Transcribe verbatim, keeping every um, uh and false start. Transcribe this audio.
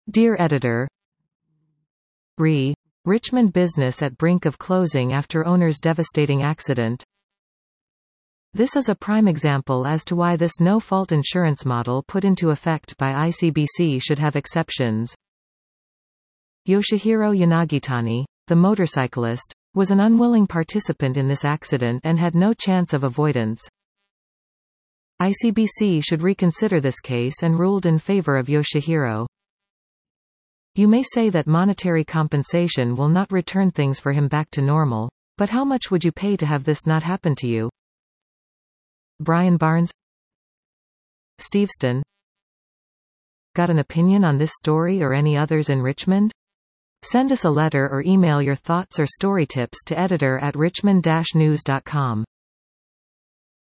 Dear Editor, Re. Richmond business at brink of closing after owner's devastating accident. This is a prime example as to why this no-fault insurance model put into effect by I C B C should have exceptions. Yoshihiro Yanagitani, the motorcyclist, was an unwilling participant in this accident and had no chance of avoidance. I C B C should reconsider this case and ruled in favor of Yoshihiro. You may say that monetary compensation will not return things for him back to normal, but how much would you pay to have this not happen to you? Brian Barnes. Steveston. Got an opinion on this story or any others in Richmond? Send us a letter or email your thoughts or story tips to editor at richmond dash news dot com.